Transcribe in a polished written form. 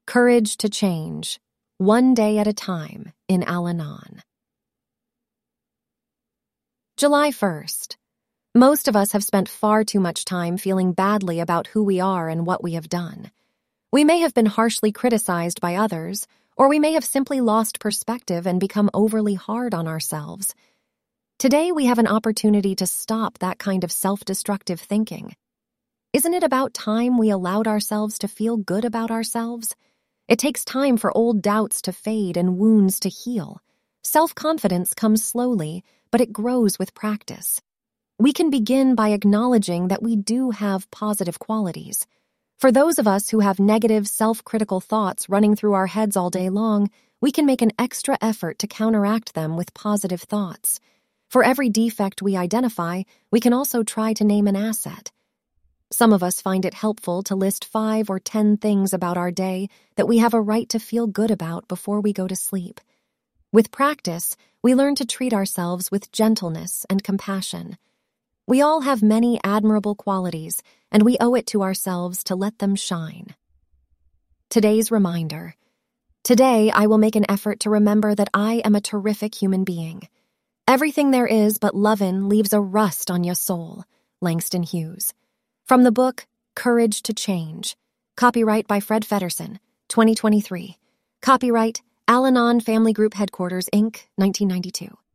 Courage to Change, One Day at a Time in Al-Anon. July 1st. Most of us have spent far too much time feeling badly about who we are and what we have done. We may have been harshly criticized by others, or we may have simply lost perspective and become overly hard on ourselves. Today, we have an opportunity to stop that kind of self-destructive thinking. Isn't it about time we allowed ourselves to feel good about ourselves? It takes time for old doubts to fade and wounds to heal. Self-confidence comes slowly, but it grows with practice. We can begin by acknowledging that we do have positive qualities. For those of us who have negative, self-critical thoughts running through our heads all day long, we can make an extra effort to counteract them with positive thoughts. For every defect we identify, we can also try to name an asset. Some of us find it helpful to list 5 or 10 things about our day that we have a right to feel good about before we go to sleep. With practice, we learn to treat ourselves with gentleness and compassion. We all have many admirable qualities, and we owe it to ourselves to let them shine. Today's reminder. Today, I will make an effort to remember that I am a terrific human being. Everything there is but lovin' leaves a rust on your soul. Langston Hughes. From the book, Courage to Change. Copyright by Fred Feddersen, 2023. Copyright, Al-Anon Family Group Headquarters, Inc., 1992.